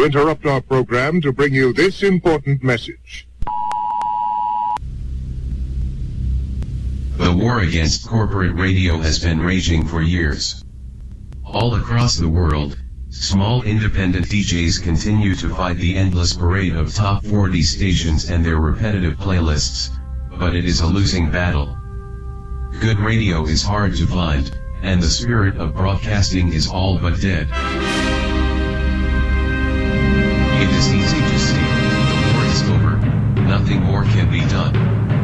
We interrupt our program to bring you this important message. The war against corporate radio has been raging for years. All across the world, small independent DJs continue to fight the endless parade of top 40 stations and their repetitive playlists, but it is a losing battle. Good radio is hard to find, and the spirit of broadcasting is all but dead. It is easy to say, the war is over, nothing more can be done.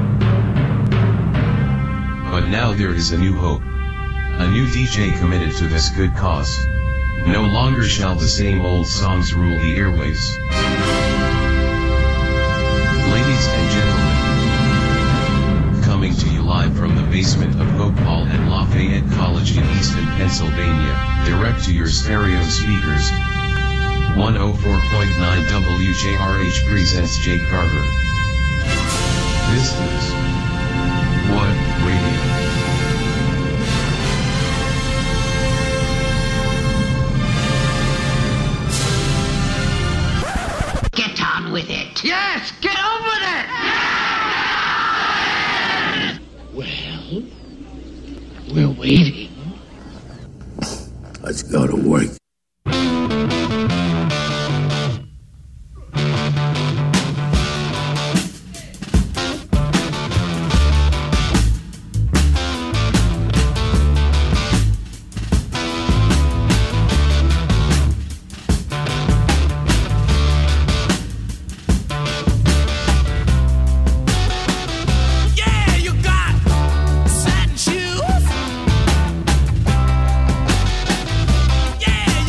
But now there is a new hope. A new DJ committed to this good cause. No longer shall the same old songs rule the airwaves. Ladies and gentlemen, coming to you live from the basement of Hope Hall at Lafayette College in Easton, Pennsylvania, direct to your stereo speakers, 104.9 WJRH presents Jake Carver. This is What Radio? Get on with it. Yes, get on with Well, it! we're waiting. Let's go to work. Yeah,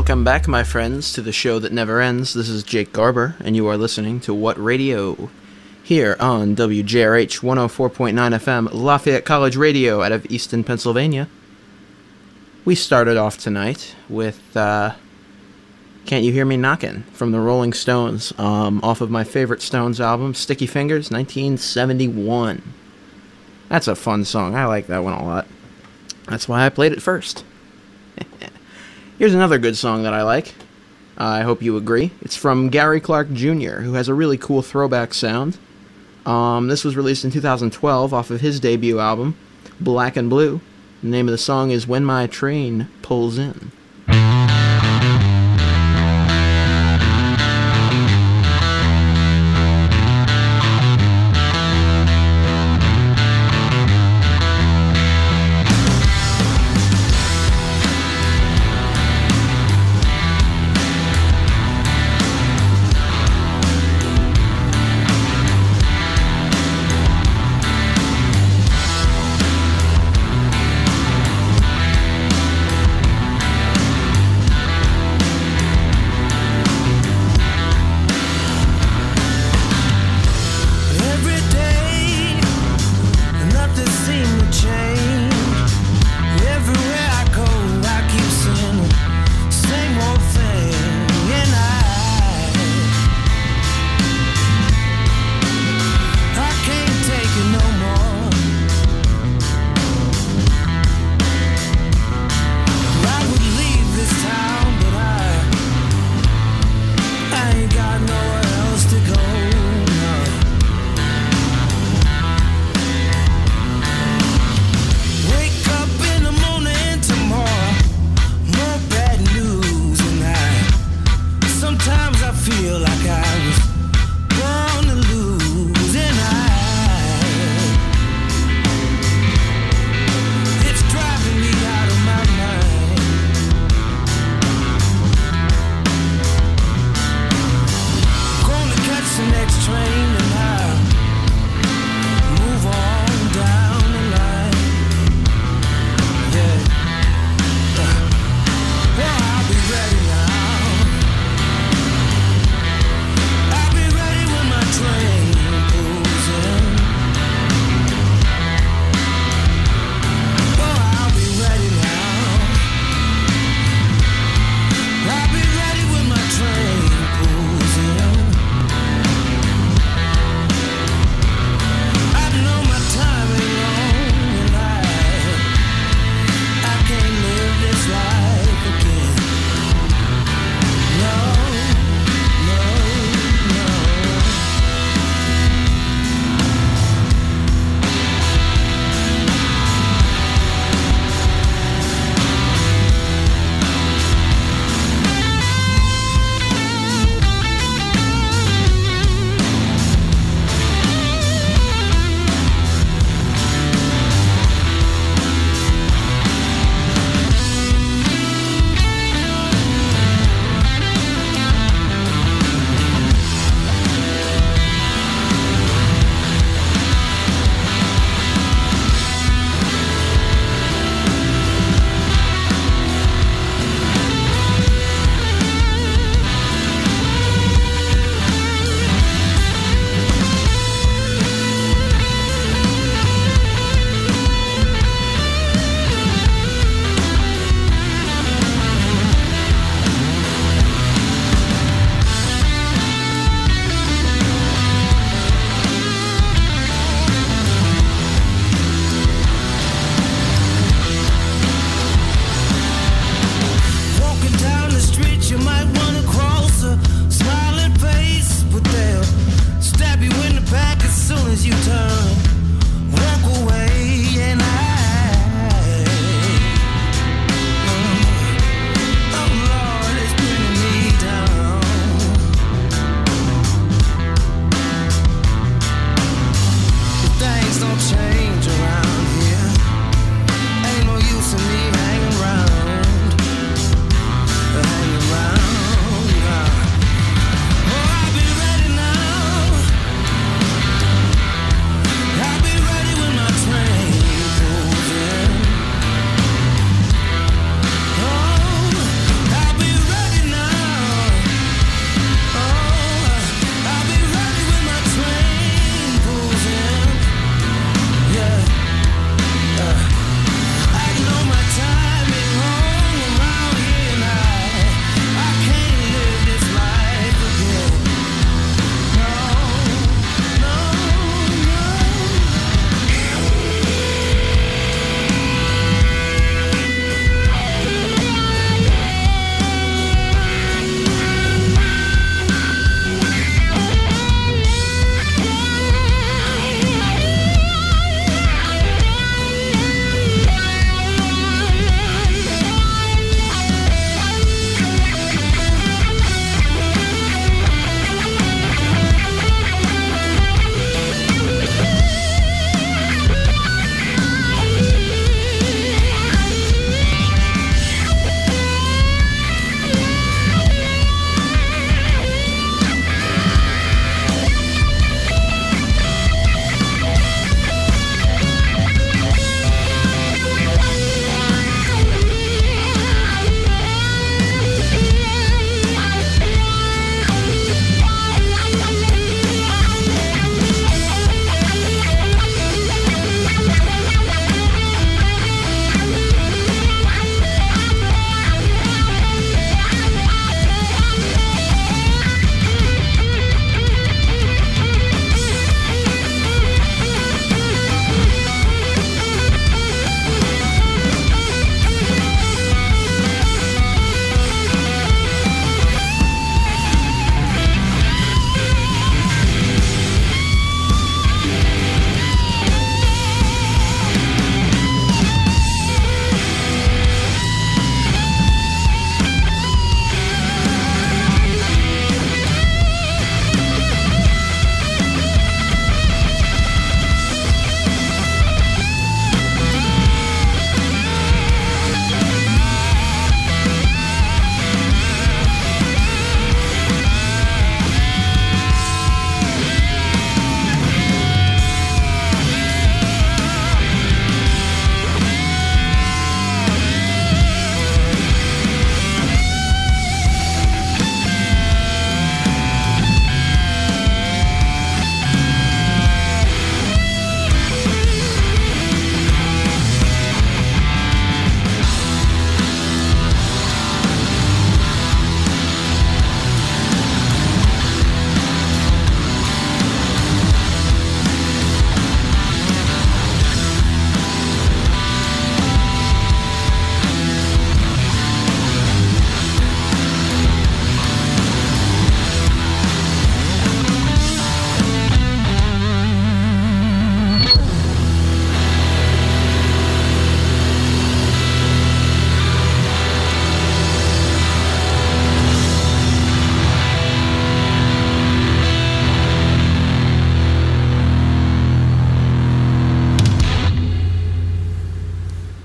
Welcome back, my friends, to the show that never ends. This is Jake Garber, and you are listening to What Radio? Here on WJRH 104.9 FM, Lafayette College Radio out of Easton, Pennsylvania. We started off tonight with Can't You Hear Me Knockin' from the Rolling Stones, off of my favorite Stones album, Sticky Fingers, 1971. That's a fun song. I like that one a lot. That's why I played it first. Here's another good song that I like. I hope you agree. It's from Gary Clark Jr., who has a really cool throwback sound. This was released in 2012 off of his debut album, Black and Blue. The name of the song is When My Train Pulls In.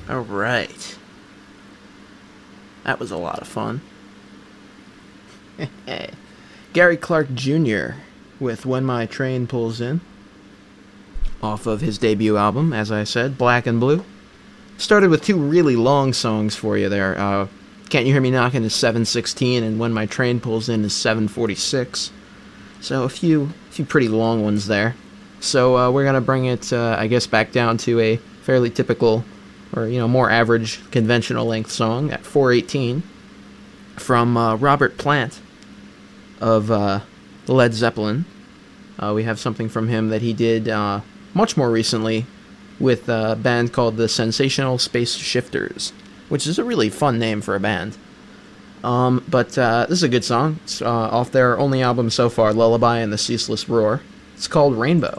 All right. That was a lot of fun. Gary Clark Jr. with When My Train Pulls In, off of his debut album, as I said, Black and Blue. Started with two really long songs for you there. Can't You Hear Me Knocking is 7:16, and When My Train Pulls In is 7:46. So a few pretty long ones there. So we're gonna bring it, I guess, back down to a fairly typical, or more average, conventional length song at 4:18 from Robert Plant of Led Zeppelin. We have something from him that he did much more recently with a band called the Sensational Space Shifters, which is a really fun name for a band. But this is a good song. It's off their only album so far, Lullaby and the Ceaseless Roar. It's called Rainbow.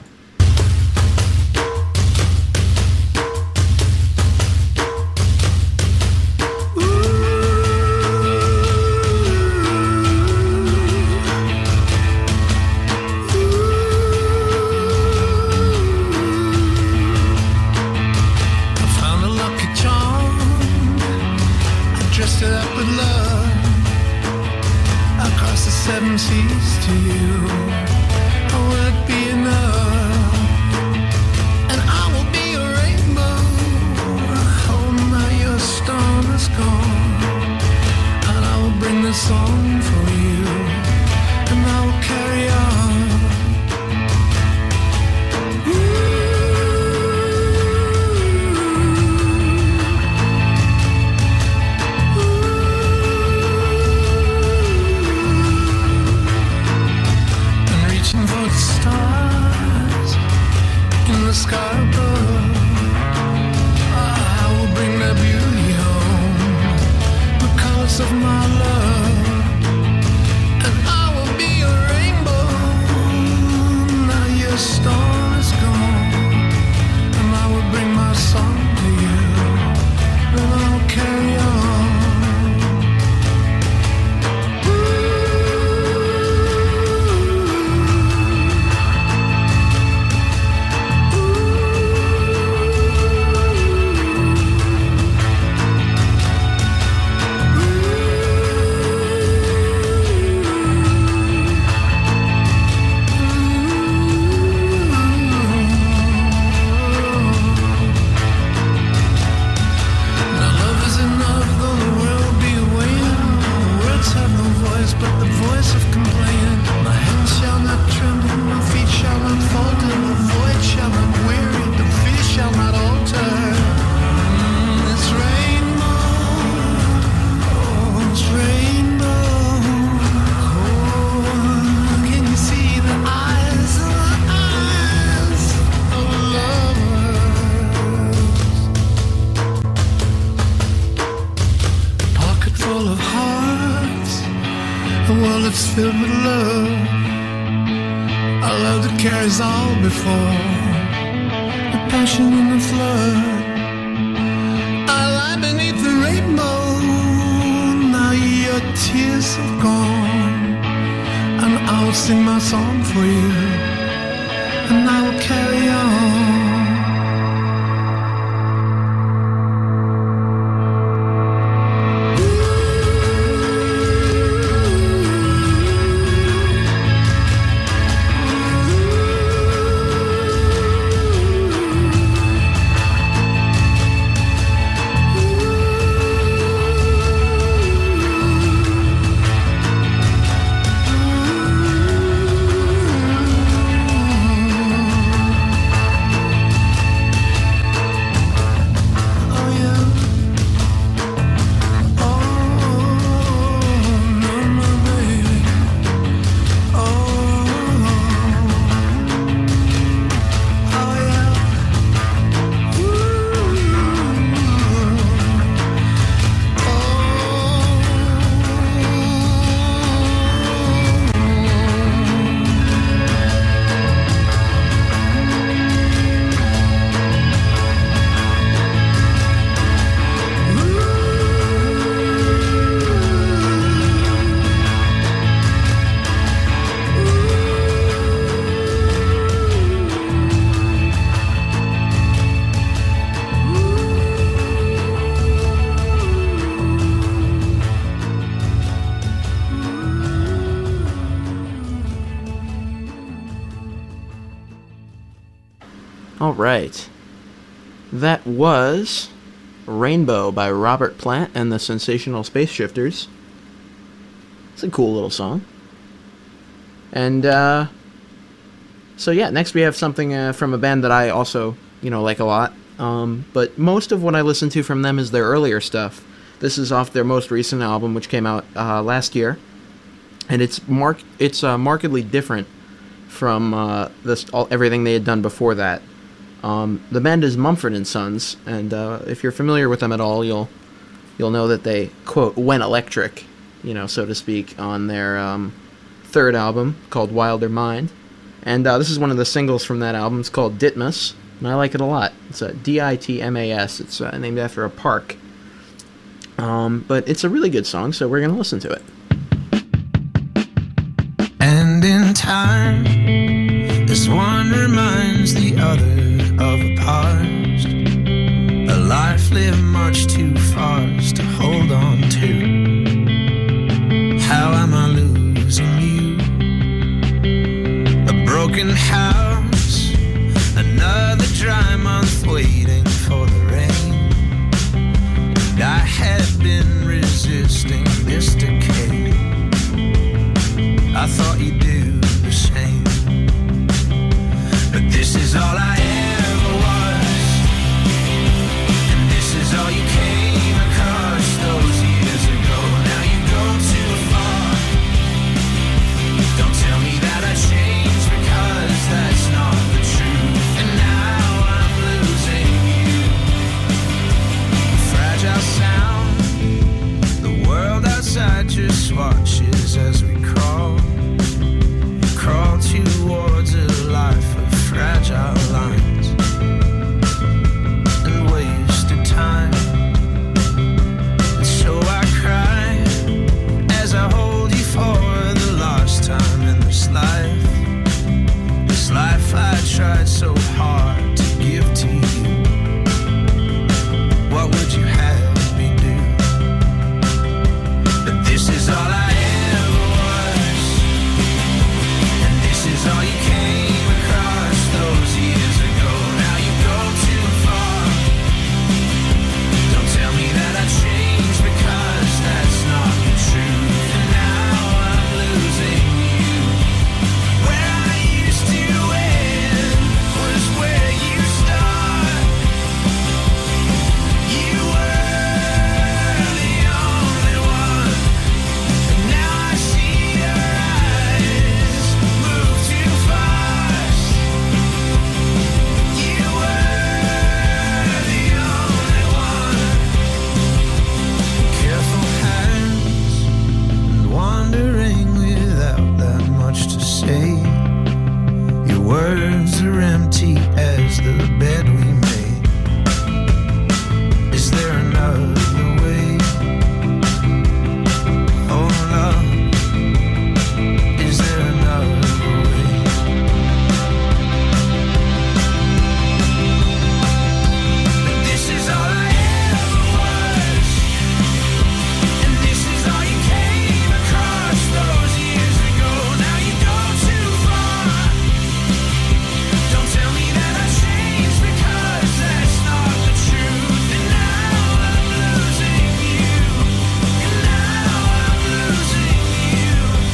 All right. That was Rainbow by Robert Plant and the Sensational Space Shifters. It's a cool little song. And, so yeah, next we have something from a band that I also, like a lot. But most of what I listen to from them is their earlier stuff. This is off their most recent album, which came out last year. And it's markedly different from everything they had done before that. The band is Mumford & Sons, and if you're familiar with them at all, you'll know that they, quote, went electric, so to speak, on their third album called Wilder Mind. And this is one of the singles from that album. It's called Ditmas, and I like it a lot. It's a Ditmas. It's named after a park. But it's a really good song, so we're going to listen to it. And in time, this one reminds the other of a past, a life lived much too fast to hold on to. How am I losing you? A broken house, another dry month waiting for the rain. And I had been resisting this decay. I thought you'd do the same. But this is all I ever was, and this is all you came across those years ago. Now you go too far. Don't tell me that I changed, because that's not the truth. And now I'm losing you. A fragile sound, the world outside just watches as we crawl towards a life of fragile lines and wasted time. And so I cry as I hold you for the last time in this life. This life I tried so hard to give to you. What would you have me do? But this is all I all you came across those years ago. Now you go too far. Don't tell me that I changed, because that's not the truth. And now I'm losing you. Where I used to end was where you start. You were the only one, and now I see your eyes move too fast. You were the only one. Careful hands and wandering without that much to say. Your words are empty as the bed we made. Is there another way? Oh love, is there another way? But this is all I ever was, and this is all you came across those years ago. Now you go too far. Don't tell me that I changed, because that's not the truth. And now I'm losing you. And now I'm losing you.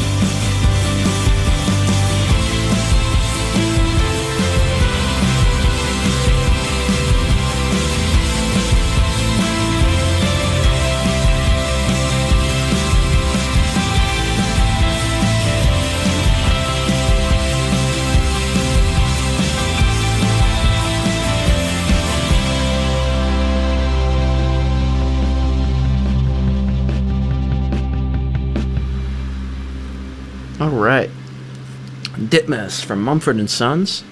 All right. Ditmas from Mumford & Sons.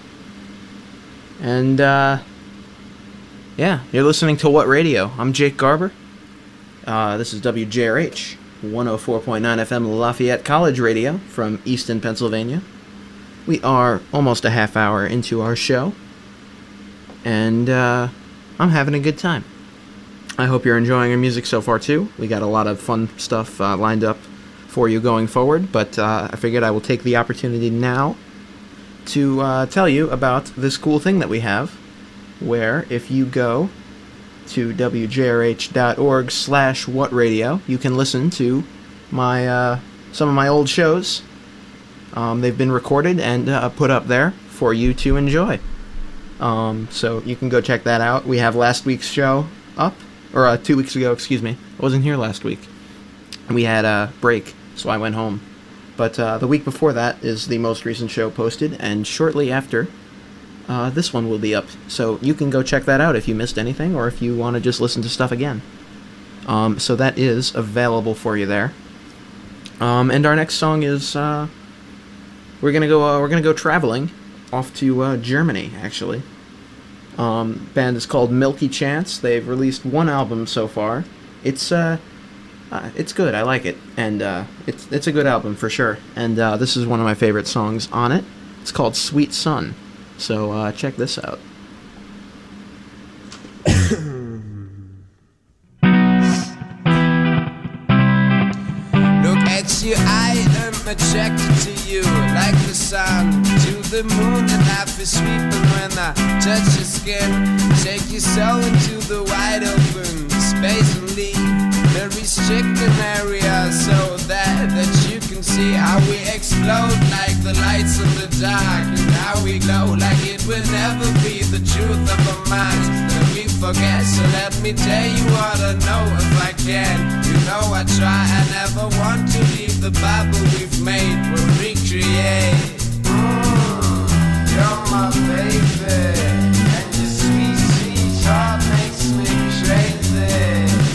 And, yeah, you're listening to What Radio? I'm Jake Garber. This is WJRH, 104.9 FM Lafayette College Radio from Easton, Pennsylvania. We are almost a half hour into our show, and I'm having a good time. I hope you're enjoying our music so far, too. We got a lot of fun stuff lined up for you going forward, but I figured I will take the opportunity now to tell you about this cool thing that we have, where if you go to wjrh.org/whatradio, you can listen to my some of my old shows. They've been recorded and put up there for you to enjoy. So you can go check that out. We have last week's show up, or 2 weeks ago, excuse me. I wasn't here last week. We had a break, so I went home. But the week before that is the most recent show posted, and shortly after, this one will be up. So you can go check that out if you missed anything, or if you want to just listen to stuff again. So that is available for you there. And our next song is we're gonna go traveling off to Germany, actually. Band is called Milky Chance. They've released one album so far. It's good. I like it, and it's a good album for sure. And this is one of my favorite songs on it. It's called Sweet Sun. So check this out. Look at you, I am attracted to you, like the sun to the moon, and I feel sweeping when I touch your skin. Take your soul into the wide open space and leave the restricted area, so that you can see how we explode like the lights in the dark, and how we glow like it will never be the truth of our minds that we forget. So let me tell you what I know if I can. You know I try, I never want to leave the bubble we've made. We'll recreate. You're my baby, and your sweet, sweet heart makes me crazy.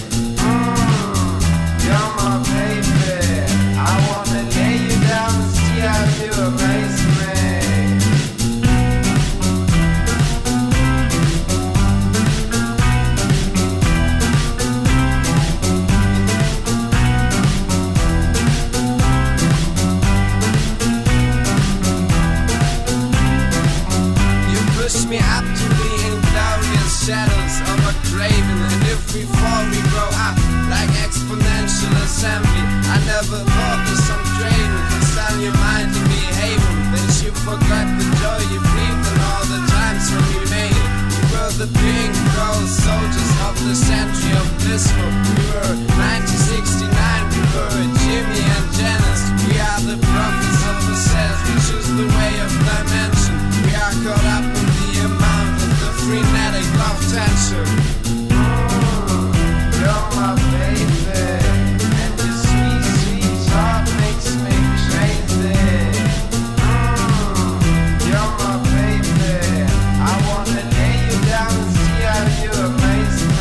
You're my baby, I wanna lay you down and see how you amaze me. Push me up to the inglorious shadows of a craven, and if we fall we grow up like exponential assembly. I never thought that some craven can stand your mind and behaving, that you forgot the joy you breathed and all the times when we made it. We were the pink gold soldiers of the century of blissful. We were 1969, we were Jimmy and Janice. We are the prophets of the cells, we choose the way of dimension. We are caught up in the amount of the frenetic love tension. You're my baby, and your sweet, sweet heart makes me crazy. You're my baby, I wanna lay you down and see how you amaze me.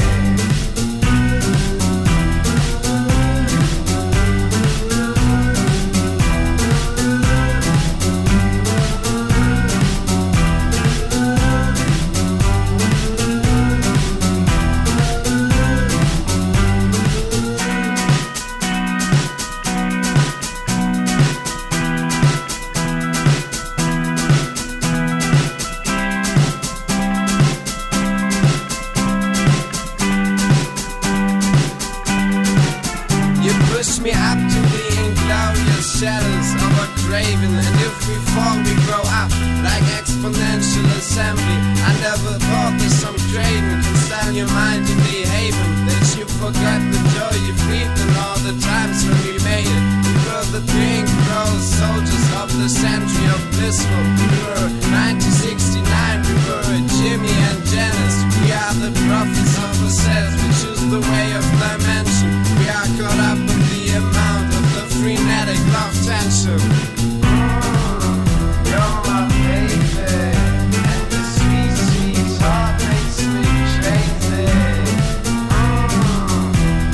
Push me up to the inglorious shadows of a craven, and if we fall we grow up like exponential assembly. I never thought that some craven can stand your mind and behaving, that you forgot the joy you breathed and all the times when we made it. We were the pink rose soldiers of the century of blissful. We were 1969, we were Jimmy and Janice. We are the prophets of ourselves, we choose the way of dimension. We are caught up in the amount of the frenetic love tension. You're my baby, and the sweet, sweet heart makes me crazy.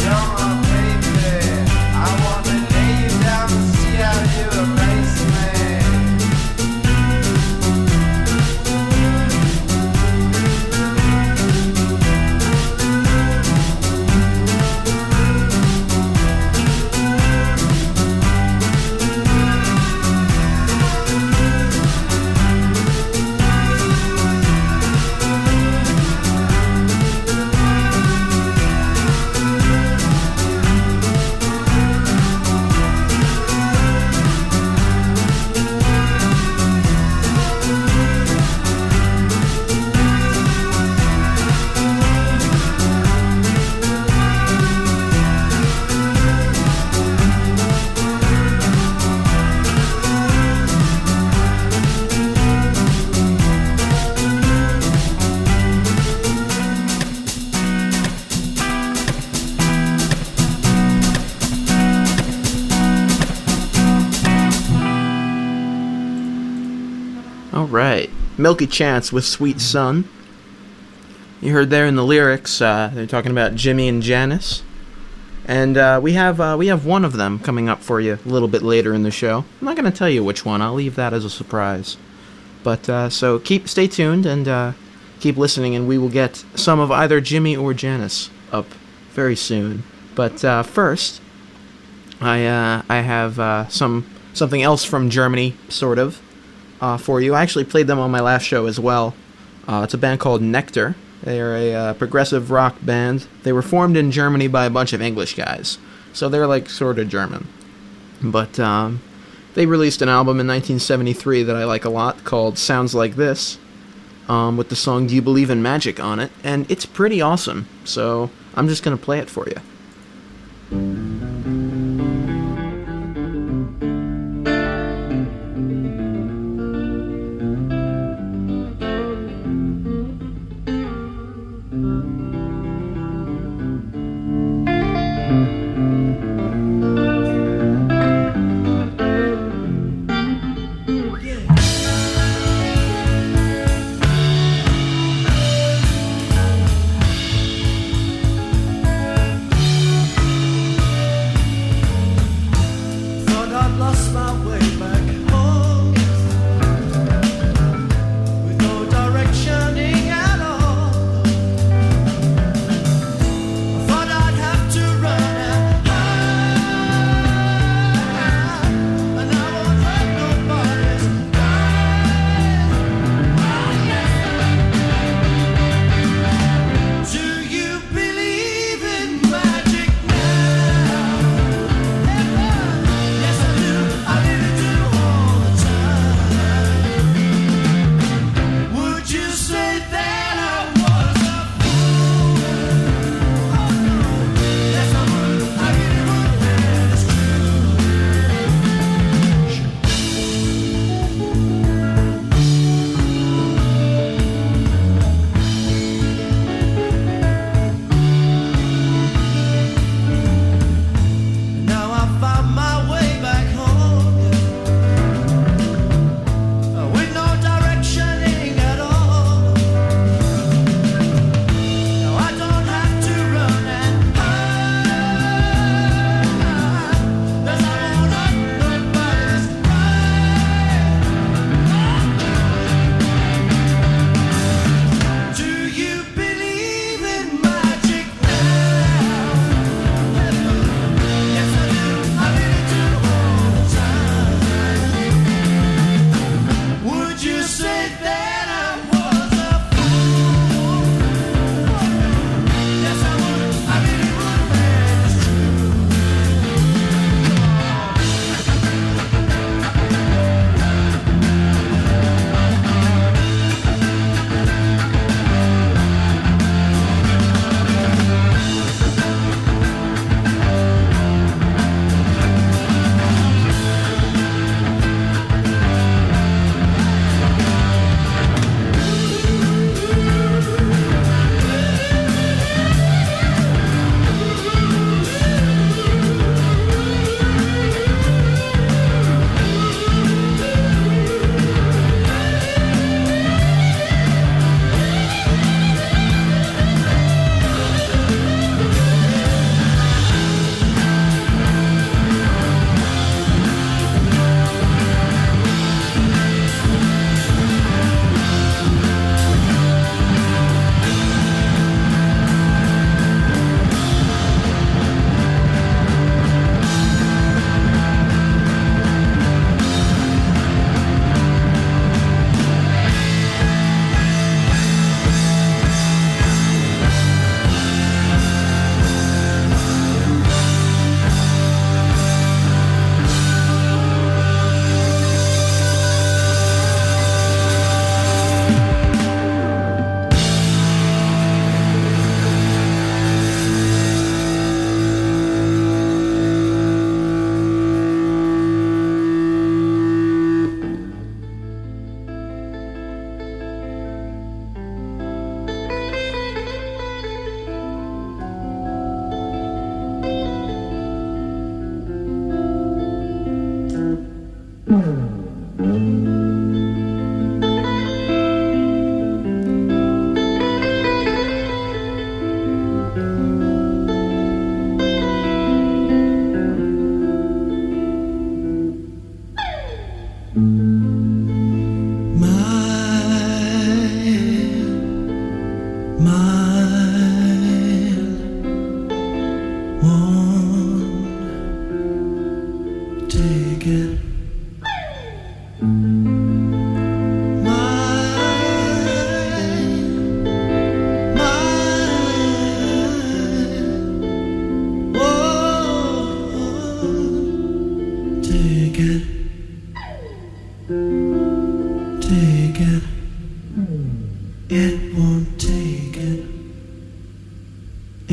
right. Milky Chance with Sweet Sun. You heard there in the lyrics, they're talking about Jimmy and Janice. And we have one of them coming up for you a little bit later in the show. I'm not going to tell you which one. I'll leave that as a surprise. But so stay tuned and keep listening, and we will get some of either Jimmy or Janice up very soon. But first, I have something else from Germany, sort of, for you. I actually played them on my last show as well. It's a band called Nectar. They are a progressive rock band. They were formed in Germany by a bunch of English guys, so they're like sort of German. But they released an album in 1973 that I like a lot called Sounds Like This, with the song Do You Believe in Magic on it, and it's pretty awesome, so I'm just going to play it for you.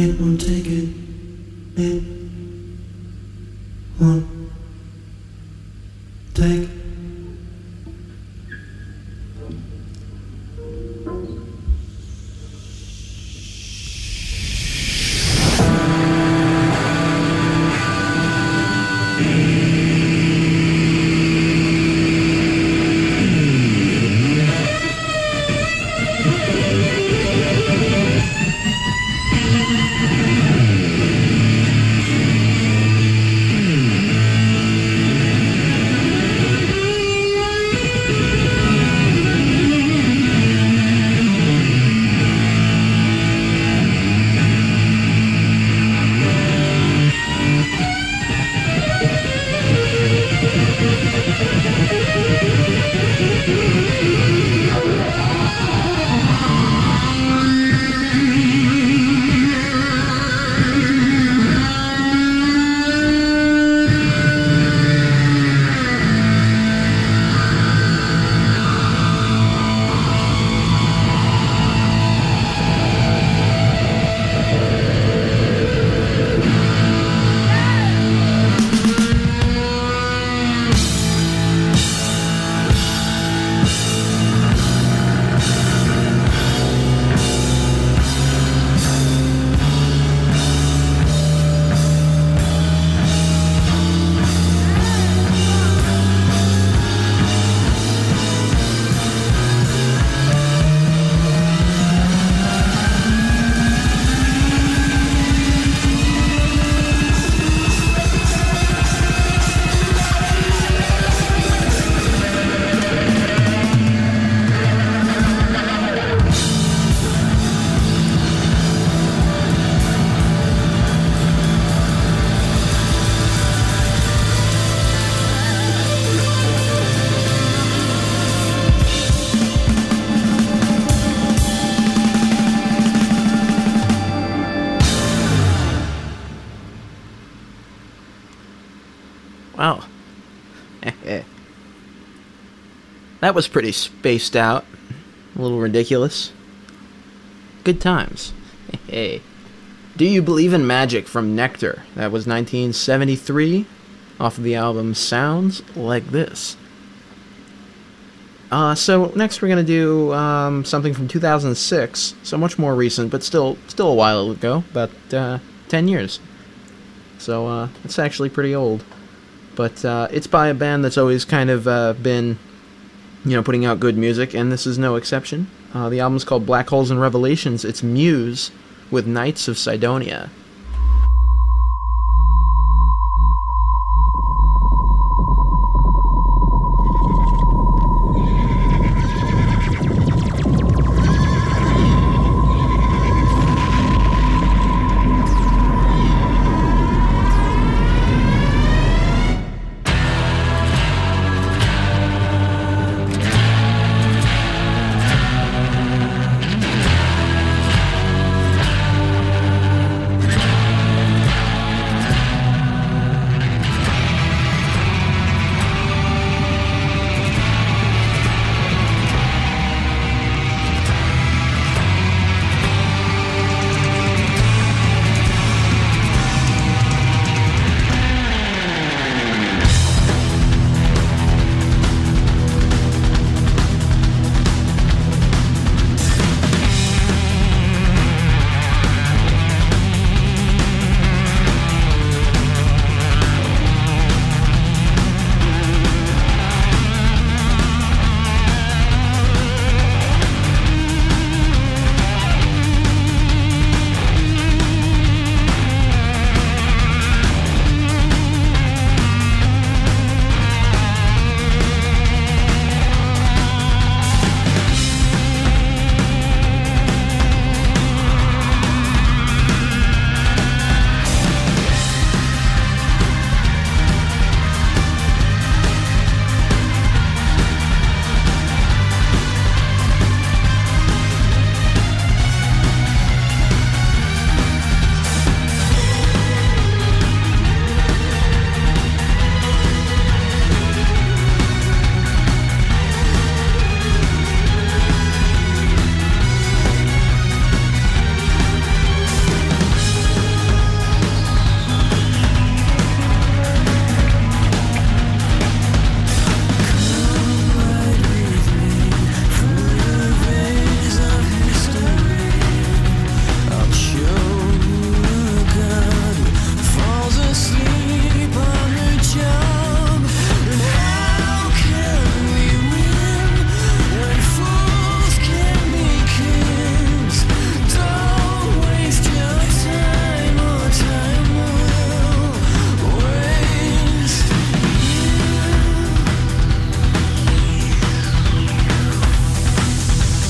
It won't take it. It won't take. Wow. That was pretty spaced out. A little ridiculous. Good times. Hey. Do You Believe in Magic from Nectar. That was 1973, off of the album Sounds Like This. So next we're going to do something from 2006, so much more recent, but still a while ago, about 10 years. So it's actually pretty old. But it's by a band that's always kind of been, putting out good music, and this is no exception. The album's called Black Holes and Revelations. It's Muse with Knights of Sidonia.